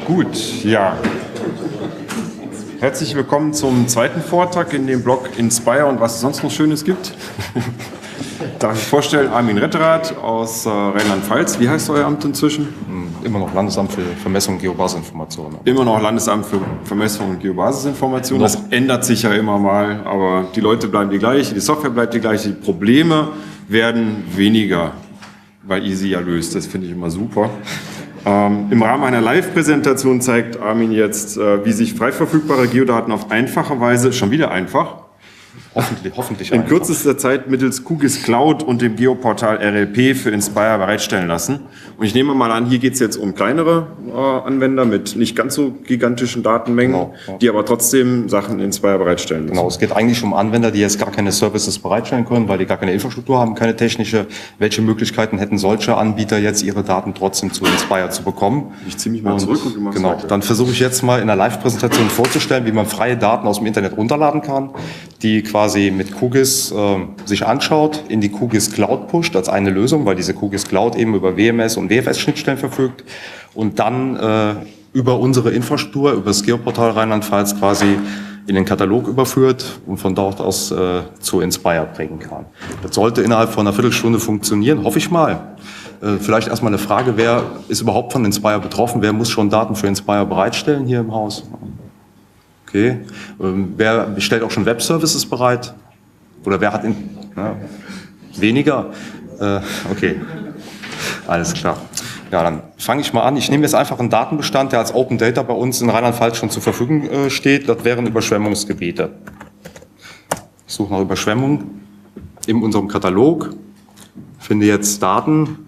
Gut, ja. Herzlich willkommen zum zweiten Vortrag in dem Blog Inspire und was es sonst noch Schönes gibt. Darf ich vorstellen, Armin Retterath aus Rheinland-Pfalz. Wie heißt euer Amt inzwischen? Immer noch Landesamt für Vermessung und Geobasisinformationen. Immer noch Landesamt für Vermessung und Geobasisinformationen. Das ändert sich ja immer mal, aber die Leute bleiben die gleiche, die Software bleibt die gleiche, die Probleme werden weniger, weil ihr sie ja löst. Das finde ich immer super. Im Rahmen einer Live-Präsentation zeigt Armin jetzt, wie sich frei verfügbare Geodaten auf einfache Weise, schon wieder einfach, Hoffentlich in kürzester Zeit mittels QGIS Cloud und dem Geoportal RLP für Inspire bereitstellen lassen. Und ich nehme mal an, hier geht es jetzt um kleinere Anwender mit nicht ganz so gigantischen Datenmengen, genau, ja, die aber trotzdem Sachen in Inspire bereitstellen müssen. Genau, es geht eigentlich um Anwender, die jetzt gar keine Services bereitstellen können, weil die gar keine Infrastruktur haben, keine technische. Welche Möglichkeiten hätten solche Anbieter jetzt, ihre Daten trotzdem zu Inspire zu bekommen? Ich ziehe mich mal zurück und du machst genau, weiter. Dann versuche ich jetzt mal in der Live-Präsentation vorzustellen, wie man freie Daten aus dem Internet runterladen kann, die quasi mit QGIS sich anschaut, in die QGIS Cloud pusht als eine Lösung, weil diese QGIS Cloud eben über WMS und WFS-Schnittstellen verfügt und dann über unsere Infrastruktur, über das Geoportal Rheinland-Pfalz quasi in den Katalog überführt und von dort aus zu Inspire bringen kann. Das sollte innerhalb von einer Viertelstunde funktionieren, hoffe ich mal. Vielleicht erstmal eine Frage, wer ist überhaupt von Inspire betroffen? Wer muss schon Daten für Inspire bereitstellen hier im Haus? Okay. Wer stellt auch schon Web-Services bereit? Oder wer hat weniger? Okay, alles klar. Ja, dann fange ich mal an. Ich nehme jetzt einfach einen Datenbestand, der als Open Data bei uns in Rheinland-Pfalz schon zur Verfügung steht. Das wären Überschwemmungsgebiete. Ich suche nach Überschwemmung in unserem Katalog, finde jetzt Daten,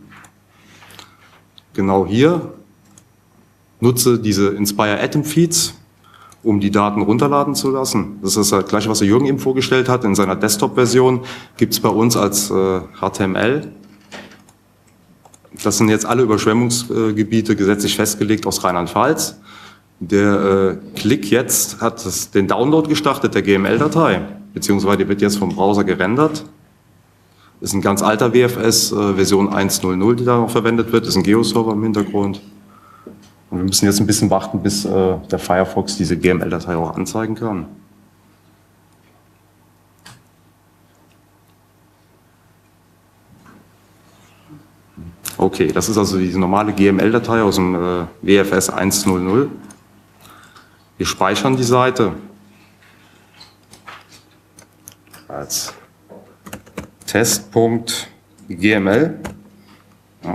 genau hier, nutze diese Inspire Atom Feeds, um die Daten runterladen zu lassen. Das ist das Gleiche, was der Jürgen eben vorgestellt hat. In seiner Desktop-Version gibt es bei uns als HTML. Das sind jetzt alle Überschwemmungsgebiete gesetzlich festgelegt aus Rheinland-Pfalz. Der Klick jetzt hat den Download gestartet der GML-Datei, beziehungsweise die wird jetzt vom Browser gerendert. Das ist ein ganz alter WFS, Version 1.0.0, die da noch verwendet wird. Das ist ein Geo-Server im Hintergrund. Und wir müssen jetzt ein bisschen warten, bis der Firefox diese GML-Datei auch anzeigen kann. Okay, das ist also diese normale GML-Datei aus dem WFS 1.0.0. Wir speichern die Seite als test.gml. Ja.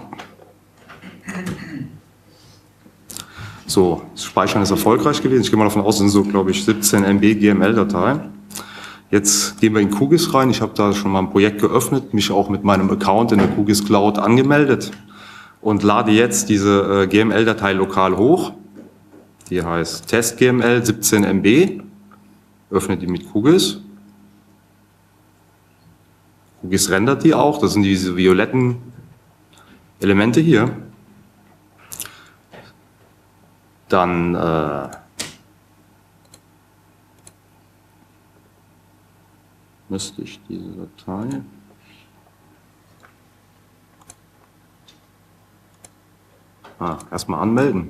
So, das Speichern ist erfolgreich gewesen. Ich gehe mal davon aus, es sind so, glaube ich, 17 MB GML-Datei. Jetzt gehen wir in QGIS rein. Ich habe da schon mal ein Projekt geöffnet, mich auch mit meinem Account in der QGIS Cloud angemeldet und lade jetzt diese GML-Datei lokal hoch. Die heißt test.gml 17 MB. Öffne die mit QGIS. QGIS rendert die auch. Das sind diese violetten Elemente hier. Dann müsste ich diese Datei erstmal anmelden.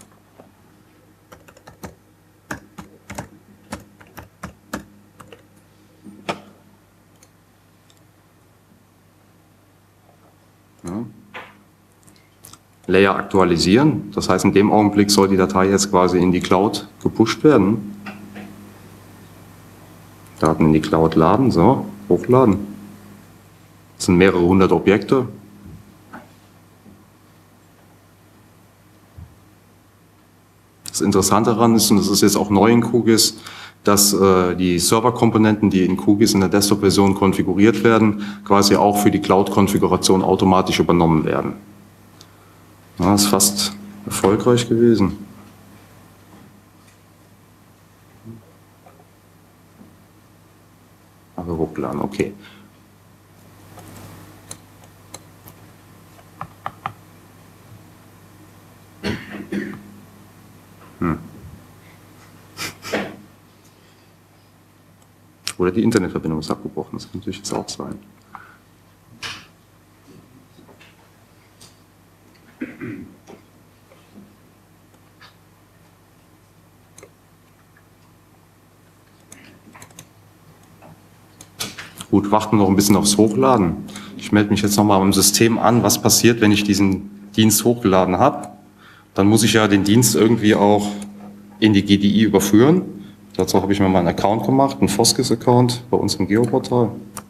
Ja. Layer aktualisieren. Das heißt, in dem Augenblick soll die Datei jetzt quasi in die Cloud gepusht werden. Daten in die Cloud laden, so, hochladen. Das sind mehrere hundert Objekte. Das Interessante daran ist, und das ist jetzt auch neu in QGIS, dass die Serverkomponenten, die in QGIS in der Desktop-Version konfiguriert werden, quasi auch für die Cloud-Konfiguration automatisch übernommen werden. Ja, ist fast erfolgreich gewesen. Aber hochladen, okay. Oder die Internetverbindung ist abgebrochen, das kann natürlich jetzt auch sein. Gut, warten noch ein bisschen aufs Hochladen. Ich melde mich jetzt nochmal im System an, was passiert, wenn ich diesen Dienst hochgeladen habe. Dann muss ich ja den Dienst irgendwie auch in die GDI überführen. Dazu habe ich mir mal einen Account gemacht, einen Foskis-Account bei uns im Geoportal.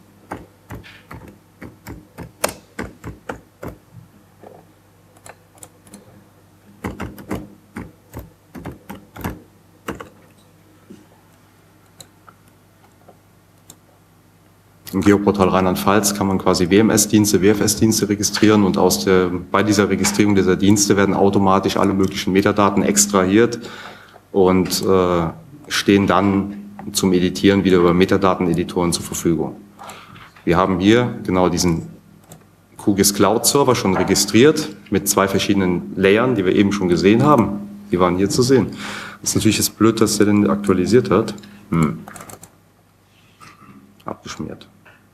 Im Geoportal Rheinland-Pfalz kann man quasi WMS-Dienste, WFS-Dienste registrieren und bei dieser Registrierung dieser Dienste werden automatisch alle möglichen Metadaten extrahiert und stehen dann zum Editieren wieder über Metadateneditoren zur Verfügung. Wir haben hier genau diesen QGIS Cloud Server schon registriert mit 2 verschiedenen Layern, die wir eben schon gesehen haben. Die waren hier zu sehen. Das ist natürlich jetzt blöd, dass der den aktualisiert hat. Abgeschmiert.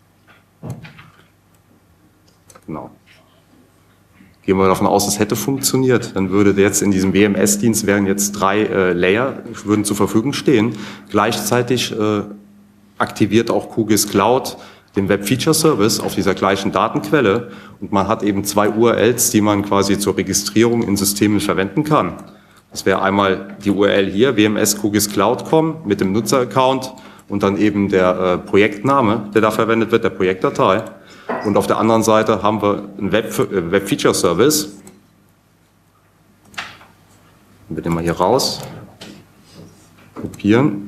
Genau. Gehen wir davon aus, es hätte funktioniert, dann würde jetzt in diesem WMS-Dienst wären jetzt 3 Layer, würden zur Verfügung stehen. Gleichzeitig aktiviert auch QGIS Cloud den Web Feature Service auf dieser gleichen Datenquelle und man hat eben 2 URLs, die man quasi zur Registrierung in Systemen verwenden kann. Das wäre einmal die URL hier, wms-qgis-cloud.com mit dem Nutzeraccount und dann eben der Projektname, der da verwendet wird, der Projektdatei. Und auf der anderen Seite haben wir einen Web Feature Service. Wir nehmen mal hier raus, kopieren.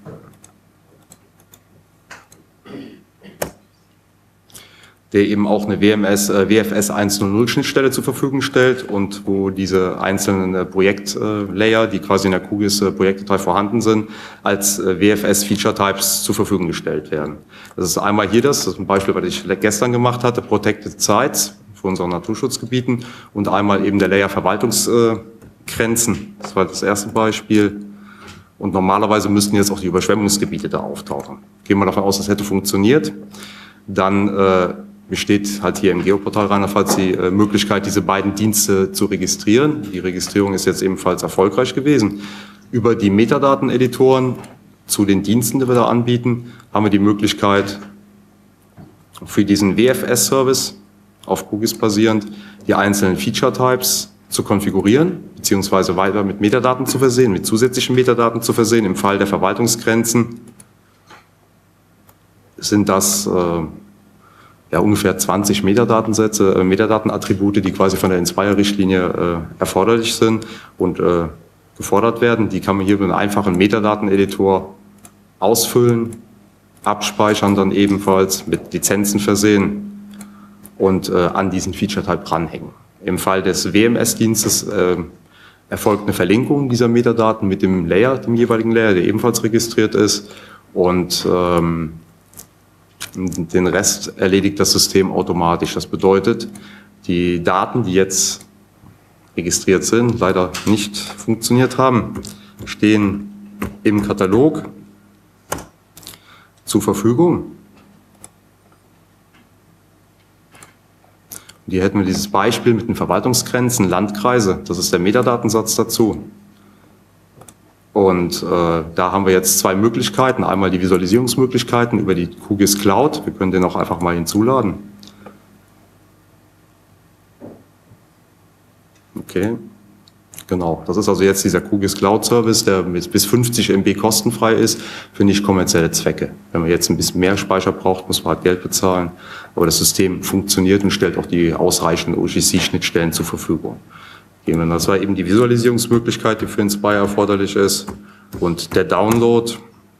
Der eben auch eine WFS 1.0.0 Schnittstelle zur Verfügung stellt und wo diese einzelnen Projektlayer, die quasi in der QGIS Projektdatei vorhanden sind, als WFS Feature Types zur Verfügung gestellt werden. Das ist einmal hier das ist ein Beispiel, was ich gestern gemacht hatte, Protected Sites für unsere Naturschutzgebieten und einmal eben der Layer Verwaltungsgrenzen. Das war das erste Beispiel. Und normalerweise müssten jetzt auch die Überschwemmungsgebiete da auftauchen. Gehen wir davon aus, das hätte funktioniert. Dann besteht halt hier im Geoportal Rheinland-Pfalz die Möglichkeit, diese beiden Dienste zu registrieren. Die Registrierung ist jetzt ebenfalls erfolgreich gewesen. Über die Metadateneditoren zu den Diensten, die wir da anbieten, haben wir die Möglichkeit, für diesen WFS-Service auf QGIS basierend die einzelnen Feature-Types zu konfigurieren, beziehungsweise weiter mit Metadaten zu versehen, mit zusätzlichen Metadaten zu versehen. Im Fall der Verwaltungsgrenzen sind das ungefähr 20 Metadatensätze, Metadatenattribute, die quasi von der Inspire-Richtlinie erforderlich sind und gefordert werden. Die kann man hier mit einem einfachen Metadateneditor ausfüllen, abspeichern, dann ebenfalls mit Lizenzen versehen und an diesen Feature-Type dranhängen. Im Fall des WMS-Dienstes erfolgt eine Verlinkung dieser Metadaten mit dem Layer, dem jeweiligen Layer, der ebenfalls registriert ist und den Rest erledigt das System automatisch. Das bedeutet, die Daten, die jetzt registriert sind, leider nicht funktioniert haben, stehen im Katalog zur Verfügung. Und hier hätten wir dieses Beispiel mit den Verwaltungsgrenzen, Landkreise, das ist der Metadatensatz dazu. Und da haben wir jetzt 2 Möglichkeiten. Einmal die Visualisierungsmöglichkeiten über die QGIS Cloud. Wir können den auch einfach mal hinzuladen. Okay, genau. Das ist also jetzt dieser QGIS Cloud Service, der bis 50 MB kostenfrei ist für nicht kommerzielle Zwecke. Wenn man jetzt ein bisschen mehr Speicher braucht, muss man halt Geld bezahlen. Aber das System funktioniert und stellt auch die ausreichenden OGC-Schnittstellen zur Verfügung. Das war eben die Visualisierungsmöglichkeit, die für Inspire erforderlich ist. Und der Download.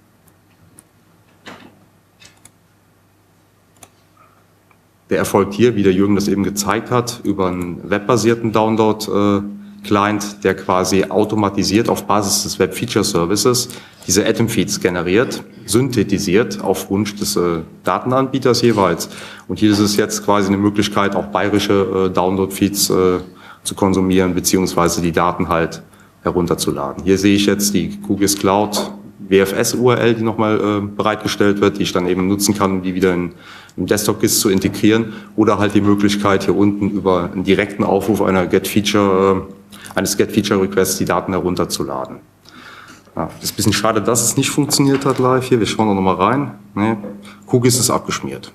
Der erfolgt hier, wie der Jürgen das eben gezeigt hat, über einen webbasierten Download-Client, der quasi automatisiert auf Basis des Web Feature Services diese Atom-Feeds generiert, synthetisiert auf Wunsch des Datenanbieters jeweils. Und hier ist es jetzt quasi eine Möglichkeit, auch bayerische Download-Feeds zu konsumieren, beziehungsweise die Daten halt herunterzuladen. Hier sehe ich jetzt die QGIS Cloud WFS-URL, die nochmal bereitgestellt wird, die ich dann eben nutzen kann, um die wieder im Desktop-GIS zu integrieren, oder halt die Möglichkeit, hier unten über einen direkten Aufruf eines Get-Feature-Requests die Daten herunterzuladen. Ja, das ist ein bisschen schade, dass es nicht funktioniert hat live hier. Wir schauen da nochmal rein. Nee, QGIS ist abgeschmiert.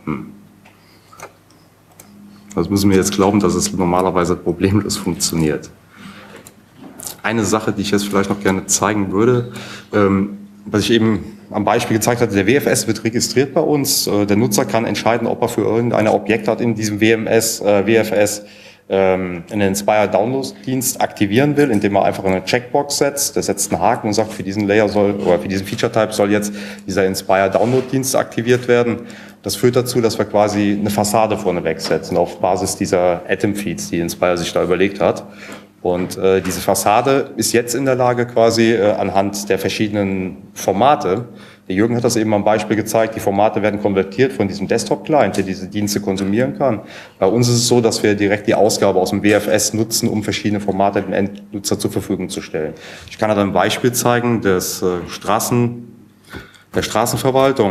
Das müssen wir jetzt glauben, dass es normalerweise problemlos funktioniert. Eine Sache, die ich jetzt vielleicht noch gerne zeigen würde, was ich eben am Beispiel gezeigt hatte, der WFS wird registriert bei uns. Der Nutzer kann entscheiden, ob er für irgendeine Objektart in diesem WFS einen Inspire-Download-Dienst aktivieren will, indem er einfach eine Checkbox setzt. Der setzt einen Haken und sagt, für diesen Layer oder für diesen Feature-Type soll jetzt dieser Inspire-Download-Dienst aktiviert werden. Das führt dazu, dass wir quasi eine Fassade vorneweg setzen auf Basis dieser Atom-Feeds, die Inspire sich da überlegt hat. Und diese Fassade ist jetzt in der Lage, quasi anhand der verschiedenen Formate, der Jürgen hat das eben am Beispiel gezeigt, die Formate werden konvertiert von diesem Desktop-Client, der diese Dienste konsumieren kann. Bei uns ist es so, dass wir direkt die Ausgabe aus dem WFS nutzen, um verschiedene Formate dem Endnutzer zur Verfügung zu stellen. Ich kann da ein Beispiel zeigen der Straßenverwaltung.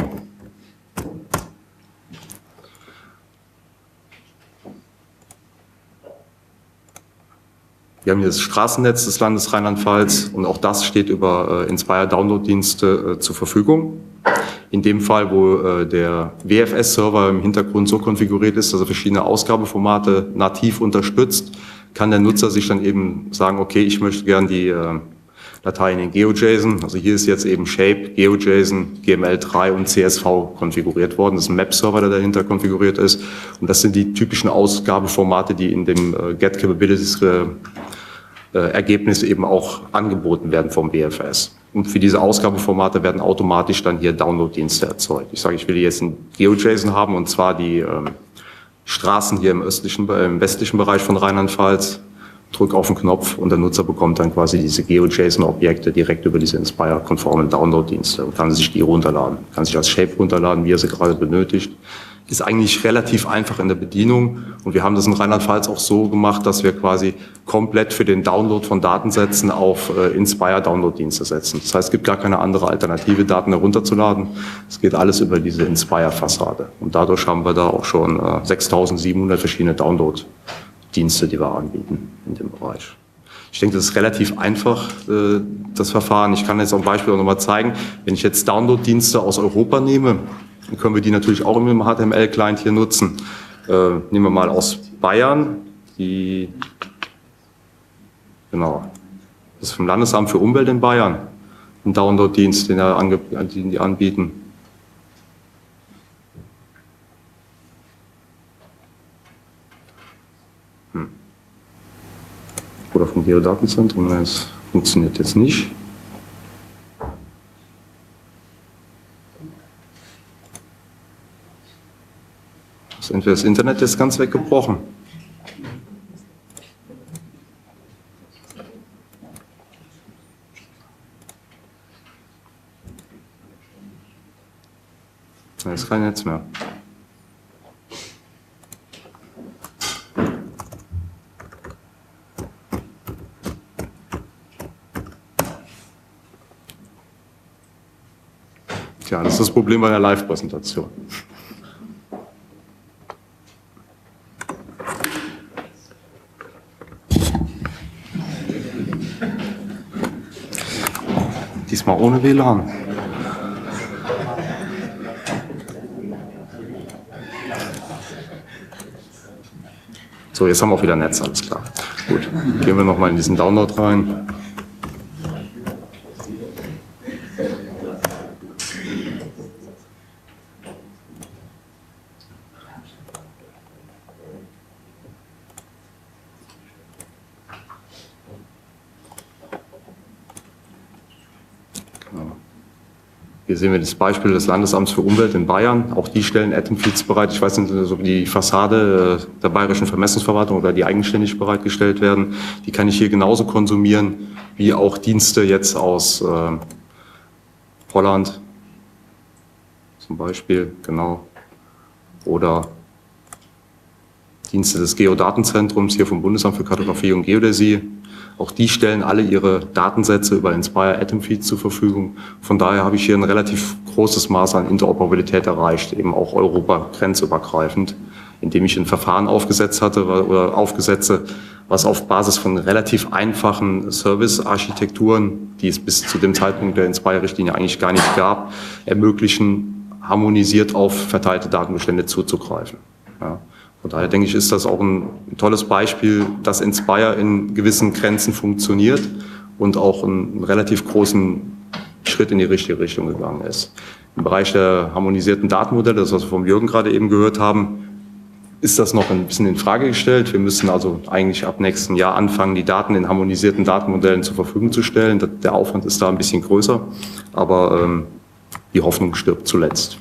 Wir haben hier das Straßennetz des Landes Rheinland-Pfalz und auch das steht über Inspire-Download-Dienste zur Verfügung. In dem Fall, wo der WFS-Server im Hintergrund so konfiguriert ist, dass er verschiedene Ausgabeformate nativ unterstützt, kann der Nutzer sich dann eben sagen, okay, ich möchte gern die Dateien in GeoJSON, also hier ist jetzt eben Shape, GeoJSON, GML3 und CSV konfiguriert worden. Das ist ein Map-Server, der dahinter konfiguriert ist. Und das sind die typischen Ausgabeformate, die in dem Get Capabilities Ergebnis eben auch angeboten werden vom WFS. Und für diese Ausgabeformate werden automatisch dann hier Download-Dienste erzeugt. Ich sage, ich will jetzt ein GeoJSON haben, und zwar die Straßen hier im westlichen Bereich von Rheinland-Pfalz. Drücke auf den Knopf und der Nutzer bekommt dann quasi diese GeoJSON-Objekte direkt über diese Inspire-konformen Download-Dienste und kann sich die runterladen. Kann sich als Shape runterladen, wie er sie gerade benötigt. Ist eigentlich relativ einfach in der Bedienung und wir haben das in Rheinland-Pfalz auch so gemacht, dass wir quasi komplett für den Download von Datensätzen auf Inspire-Download-Dienste setzen. Das heißt, es gibt gar keine andere Alternative, Daten herunterzuladen. Es geht alles über diese Inspire-Fassade und dadurch haben wir da auch schon 6.700 verschiedene Download-Dienste, die wir anbieten in dem Bereich. Ich denke, das ist relativ einfach, das Verfahren. Ich kann jetzt auch ein Beispiel auch nochmal zeigen. Wenn ich jetzt Download-Dienste aus Europa nehme, dann können wir die natürlich auch mit dem HTML-Client hier nutzen. Nehmen wir mal aus Bayern, genau, das ist vom Landesamt für Umwelt in Bayern, ein Download-Dienst, den die anbieten. Oder vom Geodatenzentrum, das funktioniert jetzt nicht. Entweder das Internet ist ganz weggebrochen. Da ist kein Netz mehr. Tja, das ist das Problem bei der Live-Präsentation. Diesmal ohne WLAN. So, jetzt haben wir auch wieder Netz, alles klar. Gut, gehen wir nochmal in diesen Download rein. Hier sehen wir das Beispiel des Landesamts für Umwelt in Bayern. Auch die stellen Atom-Feeds bereit. Ich weiß nicht, ob die Fassade der Bayerischen Vermessungsverwaltung oder die eigenständig bereitgestellt werden. Die kann ich hier genauso konsumieren wie auch Dienste jetzt aus Holland zum Beispiel, genau. Oder Dienste des Geodatenzentrums hier vom Bundesamt für Kartografie und Geodäsie. Auch die stellen alle ihre Datensätze über Inspire Atom Feeds zur Verfügung. Von daher habe ich hier ein relativ großes Maß an Interoperabilität erreicht, eben auch Europa grenzübergreifend. indem ich ein Verfahren aufgesetzt hatte oder aufgesetze, was auf Basis von relativ einfachen Service-Architekturen, die es bis zu dem Zeitpunkt der Inspire-Richtlinie eigentlich gar nicht gab, ermöglichen, harmonisiert auf verteilte Datenbestände zuzugreifen. Ja. Von daher denke ich, ist das auch ein tolles Beispiel, dass Inspire in gewissen Grenzen funktioniert und auch einen relativ großen Schritt in die richtige Richtung gegangen ist. Im Bereich der harmonisierten Datenmodelle, das was wir vom Jürgen gerade eben gehört haben, ist das noch ein bisschen in Frage gestellt. Wir müssen also eigentlich ab nächstem Jahr anfangen, die Daten in harmonisierten Datenmodellen zur Verfügung zu stellen. Der Aufwand ist da ein bisschen größer, aber die Hoffnung stirbt zuletzt.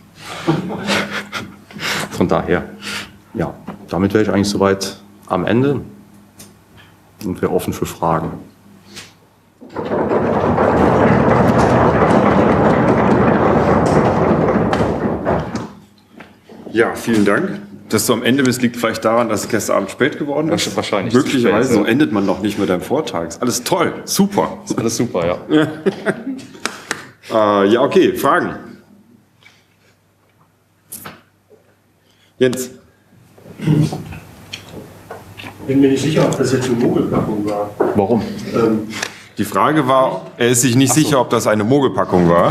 Von daher, ja, damit wäre ich eigentlich soweit am Ende und wäre offen für Fragen. Ja, vielen Dank. Dass du am Ende bist, liegt vielleicht daran, dass es gestern Abend spät geworden ist. Wahrscheinlich. Möglicherweise, so endet man noch nicht mit deinem Vortrag. Ist alles toll, super. Ist alles super, ja. Ja, okay, Fragen? Jens? Bin mir nicht sicher, ob das jetzt eine Mogelpackung war. Warum? Die Frage war, er ist sich nicht sicher, ob das eine Mogelpackung war.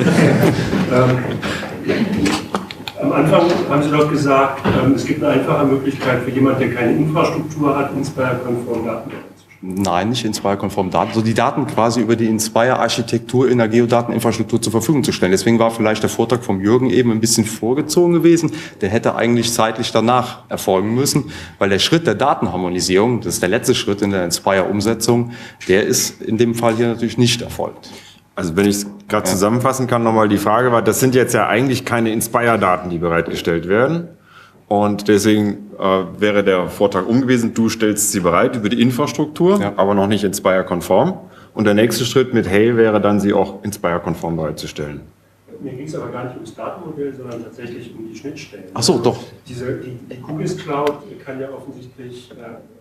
Am Anfang haben Sie doch gesagt, es gibt eine einfache Möglichkeit für jemanden, der keine Infrastruktur hat, Inspire-konform Daten bereitzustellen. Nein, nicht Inspire-konform Daten, so die Daten quasi über die Inspire-Architektur in der Geodateninfrastruktur zur Verfügung zu stellen. Deswegen war vielleicht der Vortrag vom Jürgen eben ein bisschen vorgezogen gewesen. Der hätte eigentlich zeitlich danach erfolgen müssen, weil der Schritt der Datenharmonisierung, das ist der letzte Schritt in der Inspire-Umsetzung, der ist in dem Fall hier natürlich nicht erfolgt. Also wenn ich es gerade zusammenfassen kann, nochmal die Frage war, das sind jetzt ja eigentlich keine Inspire-Daten, die bereitgestellt werden. Und deswegen wäre der Vortrag umgewesen, du stellst sie bereit über die Infrastruktur, aber noch nicht Inspire-konform. Und der nächste Schritt mit Hail wäre dann, sie auch Inspire-konform bereitzustellen. Mir ging es aber gar nicht ums Datenmodell, sondern tatsächlich um die Schnittstellen. Ach so, doch. Die QGIS Cloud kann ja offensichtlich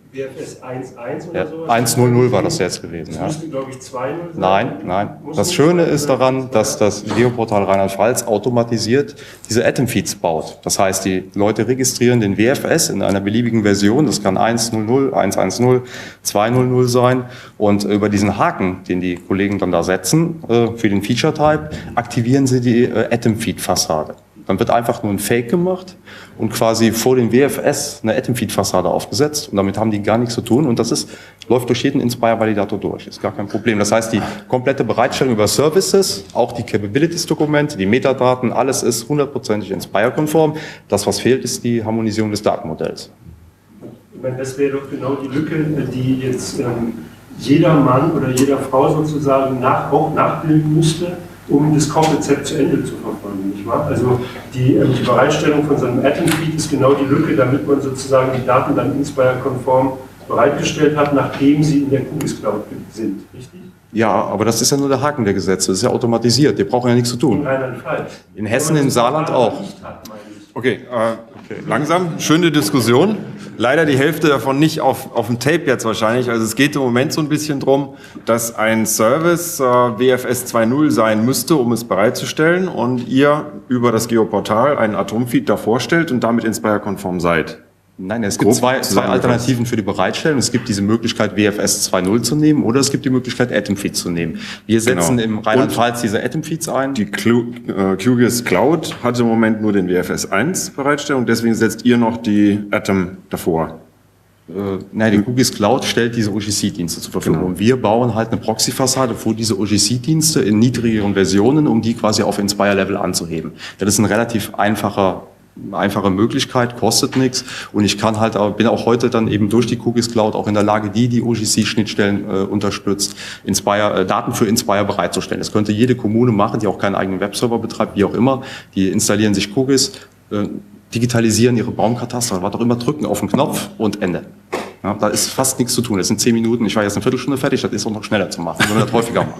WFS 1.1 oder Ja, sowas. 1.0.0 war das jetzt gewesen. Das Ja. müsste, glaube ich, 2.0 sein. Nein. Das Schöne ist daran, dass das Geoportal Rheinland-Pfalz automatisiert diese Atom-Feeds baut. Das heißt, die Leute registrieren den WFS in einer beliebigen Version. Das kann 1.0.0, 1.1.0, 2.0.0 sein. Und über diesen Haken, den die Kollegen dann da setzen, für den Feature-Type, aktivieren sie die Atom-Feed-Fassade. Dann wird einfach nur ein Fake gemacht und quasi vor dem WFS eine Atom-Feed-Fassade aufgesetzt. Und damit haben die gar nichts zu tun. Und das läuft durch jeden Inspire-Validator durch. Ist gar kein Problem. Das heißt, die komplette Bereitstellung über Services, auch die Capabilities-Dokumente, die Metadaten, alles ist 100%ig Inspire-konform. Das, was fehlt, ist die Harmonisierung des Datenmodells. Ich meine, das wäre doch genau die Lücke, die jetzt jeder Mann oder jeder Frau sozusagen auch nachbilden müsste, um das Core-Konzept zu Ende zu verfolgen, nicht wahr? Also die Bereitstellung von so einem Atom-Feed ist genau die Lücke, damit man sozusagen die Daten dann Inspire-konform bereitgestellt hat, nachdem sie in der QGIS Cloud sind, richtig? Ja, aber das ist ja nur der Haken der Gesetze. Das ist ja automatisiert. Die brauchen ja nichts zu In tun. Rheinland-Pfalz. In Hessen, in Saarland auch. Okay, langsam, schöne Diskussion. Leider die Hälfte davon nicht auf dem Tape jetzt wahrscheinlich. Also es geht im Moment so ein bisschen drum, dass ein Service WFS 2.0 sein müsste, um es bereitzustellen und ihr über das Geoportal einen Atomfeed davor stellt und damit Inspire-konform seid. Nein, es gibt zwei Alternativen für die Bereitstellung. Es gibt diese Möglichkeit, WFS 2.0 zu nehmen oder es gibt die Möglichkeit, Atom-Feeds zu nehmen. Wir setzen im Rheinland-Pfalz diese Atom-Feeds ein. Die QGIS Cloud hat im Moment nur den WFS 1 Bereitstellung, deswegen setzt ihr noch die Atom davor. Nein, die QGIS Cloud stellt diese OGC-Dienste zur Verfügung. Und wir bauen halt eine Proxy-Fassade für diese OGC-Dienste in niedrigeren Versionen, um die quasi auf Inspire-Level anzuheben. Das ist ein relativ einfache Möglichkeit, kostet nichts und ich kann halt, bin auch heute dann eben durch die QGIS Cloud auch in der Lage, die OGC-Schnittstellen unterstützt, Daten für Inspire bereitzustellen. Das könnte jede Kommune machen, die auch keinen eigenen Webserver betreibt, wie auch immer. Die installieren sich QGIS, digitalisieren ihre Baumkataster, was auch immer, drücken auf den Knopf und Ende. Ja, da ist fast nichts zu tun. Das sind 10 Minuten, ich war jetzt eine Viertelstunde fertig, das ist auch noch schneller zu machen, wenn wir das häufiger machen.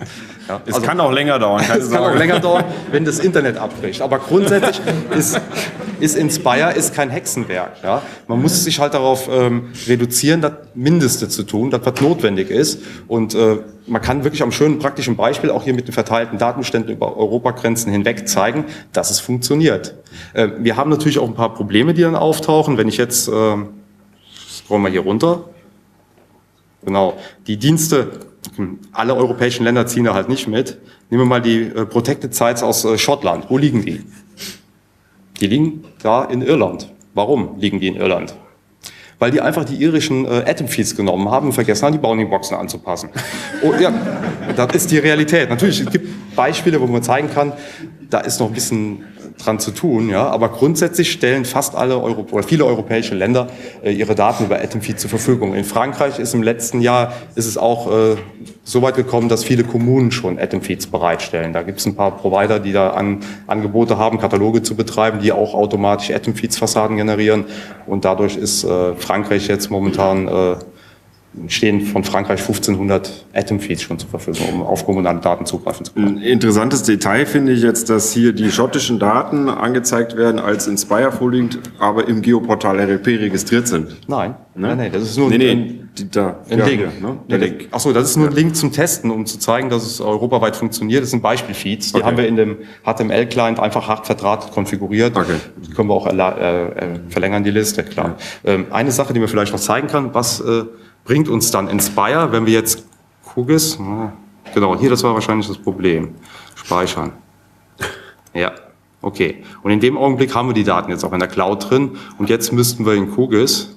Ja? Es kann auch länger dauern, keine Es kann auch Sorge. länger dauern, wenn das Internet abbricht. Aber grundsätzlich ist Inspire kein Hexenwerk. Ja? Man muss sich halt darauf reduzieren, das Mindeste zu tun, das was notwendig ist. Und man kann wirklich am schönen praktischen Beispiel auch hier mit den verteilten Datenständen über Europagrenzen hinweg zeigen, dass es funktioniert. Wir haben natürlich auch ein paar Probleme, die dann auftauchen. Wenn ich jetzt, scrollen wir hier runter, genau, die Dienste, alle europäischen Länder ziehen da halt nicht mit. Nehmen wir mal die Protected Sites aus Schottland. Wo liegen die? Die liegen da in Irland. Warum liegen die in Irland? Weil die einfach die irischen Atom-Feeds genommen haben und vergessen haben, die Bounding-Boxen anzupassen. Und ja, das ist die Realität. Natürlich, es gibt Beispiele, wo man zeigen kann, da ist noch ein bisschen dran zu tun, ja, aber grundsätzlich stellen fast alle oder viele europäische Länder ihre Daten über Atom-Feed zur Verfügung. In Frankreich ist im letzten Jahr es auch so weit gekommen, dass viele Kommunen schon Atom-Feeds bereitstellen. Da gibt es ein paar Provider, die da Angebote haben, Kataloge zu betreiben, die auch automatisch Atom-Feeds-Fassaden generieren. Und dadurch ist Frankreich jetzt momentan stehen von Frankreich 1500 Atom-Feeds schon zur Verfügung, um auf kommunale Daten zugreifen zu können. Ein interessantes Detail finde ich jetzt, dass hier die schottischen Daten angezeigt werden, als Inspire vorliegend, aber im Geoportal RLP registriert sind. Nein, Ne? nein, das ist nur Da, ein Link. Ne? Der Link. Achso, das ist nur ein Link zum Testen, um zu zeigen, dass es europaweit funktioniert. Das sind Beispielfeeds. Die Okay. haben wir in dem HTML-Client einfach hart verdrahtet konfiguriert. Okay. Die können wir auch verlängern, die Liste, klar. Eine Sache, die mir vielleicht noch zeigen kann, was bringt uns dann Inspire, wenn wir jetzt QGIS, genau, hier, das war wahrscheinlich das Problem, speichern. Ja, okay. Und in dem Augenblick haben wir die Daten jetzt auch in der Cloud drin und jetzt müssten wir in QGIS,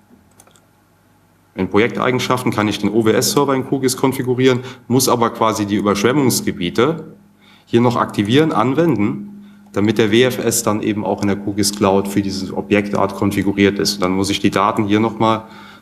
in Projekteigenschaften kann ich den OWS-Server in QGIS konfigurieren, muss aber quasi die Überschwemmungsgebiete hier noch aktivieren, anwenden, damit der WFS dann eben auch in der QGIS Cloud für diese Objektart konfiguriert ist. Und dann muss ich die Daten hier nochmal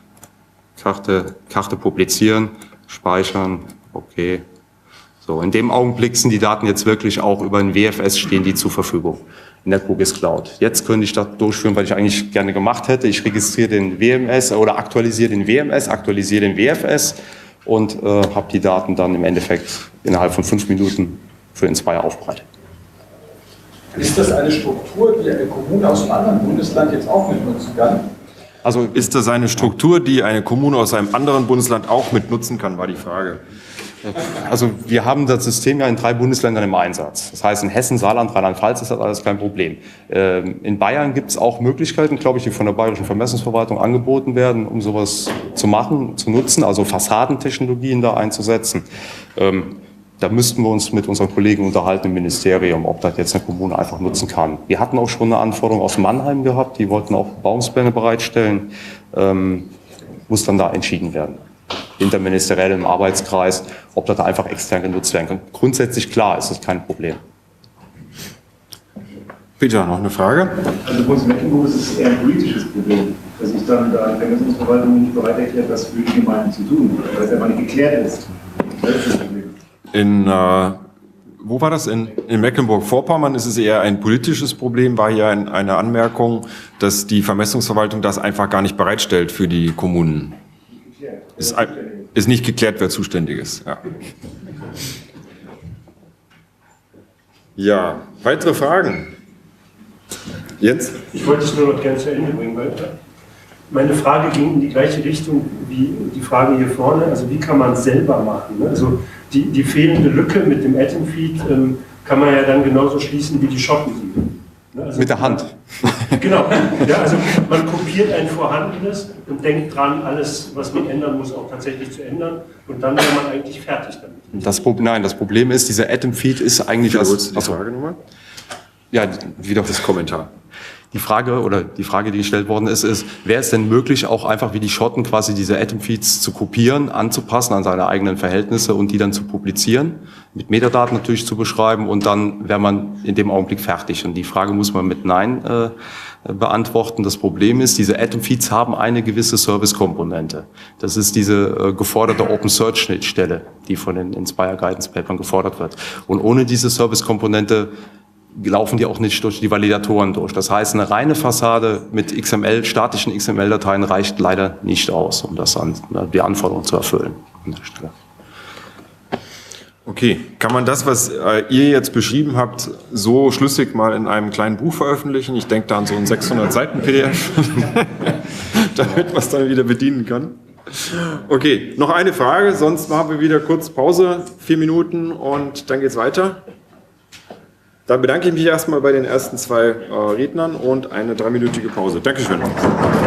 Karte publizieren, speichern, okay. So, in dem Augenblick sind die Daten jetzt wirklich auch über den WFS stehen die zur Verfügung in der QGIS Cloud. Jetzt könnte ich das durchführen, was ich eigentlich gerne gemacht hätte. Ich registriere den WMS oder aktualisiere den WMS, aktualisiere den WFS und habe die Daten dann im Endeffekt innerhalb von 5 Minuten für Inspire aufbereitet. Ist das eine Struktur, die eine Kommune aus einem anderen Bundesland jetzt auch mitnutzen kann? Also Ist das eine Struktur, die eine Kommune aus einem anderen Bundesland auch mit nutzen kann, war die Frage. Also wir haben das System ja in 3 Bundesländern im Einsatz. Das heißt, in Hessen, Saarland, Rheinland-Pfalz ist das alles kein Problem. In Bayern gibt es auch Möglichkeiten, glaube ich, die von der Bayerischen Vermessungsverwaltung angeboten werden, um sowas zu machen, zu nutzen, also Fassadentechnologien da einzusetzen. Da müssten wir uns mit unseren Kollegen unterhalten im Ministerium, ob das jetzt eine Kommune einfach nutzen kann. Wir hatten auch schon eine Anforderung aus Mannheim gehabt, die wollten auch Bauungspläne bereitstellen, muss dann da entschieden werden. Interministeriell im Arbeitskreis, ob das einfach extern genutzt werden kann. Grundsätzlich klar ist das kein Problem. Peter, noch eine Frage? Also bei uns in Mecklenburg ist es eher ein politisches Problem, dass sich dann da die Vermessungsverwaltung nicht bereit erklärt, das für die Gemeinden zu tun, weil es einfach nicht geklärt ist. Das ist das Problem. Wo war das? In Mecklenburg-Vorpommern ist es eher ein politisches Problem, war hier eine Anmerkung, dass die Vermessungsverwaltung das einfach gar nicht bereitstellt für die Kommunen. Ist nicht geklärt, wer zuständig ist. Ja. Ja, weitere Fragen? Jens? Ich wollte es nur noch gerne zu Ende bringen, weil meine Frage ging in die gleiche Richtung wie die Frage hier vorne. Also wie kann man es selber machen? Ne? Also die fehlende Lücke mit dem Atom-Feed kann man ja dann genauso schließen wie die Schotten. Ne? Also Mit der Hand. Genau. Ja, also man kopiert ein vorhandenes und denkt dran, alles, was man ändern muss, auch tatsächlich zu ändern. Und dann wäre man eigentlich fertig damit. Das Problem ist, dieser Atom-Feed ist eigentlich... Die Frage nochmal? Ja, wieder Das Kommentar. Die Frage, die gestellt worden ist, wäre es denn möglich, auch einfach wie die Schotten quasi diese Atom-Feeds zu kopieren, anzupassen an seine eigenen Verhältnisse und die dann zu publizieren, mit Metadaten natürlich zu beschreiben und dann wäre man in dem Augenblick fertig. Und die Frage muss man mit Nein beantworten. Das Problem ist, diese Atom-Feeds haben eine gewisse Service-Komponente. Das ist diese geforderte Open-Search-Schnittstelle, die von den Inspire Guidance Papern gefordert wird. Und ohne diese Service-Komponente laufen die auch nicht durch die Validatoren durch. Das heißt, eine reine Fassade mit statischen XML-Dateien reicht leider nicht aus, um die Anforderungen zu erfüllen an der Stelle. Okay, kann man das, was ihr jetzt beschrieben habt, so schlüssig mal in einem kleinen Buch veröffentlichen? Ich denke da an so ein 600 Seiten PDF, damit man es dann wieder bedienen kann. Okay, noch eine Frage, sonst machen wir wieder kurz Pause, 4 Minuten und dann geht's weiter. Dann bedanke ich mich erstmal bei den ersten 2 Rednern und eine 3-minütige Pause. Dankeschön.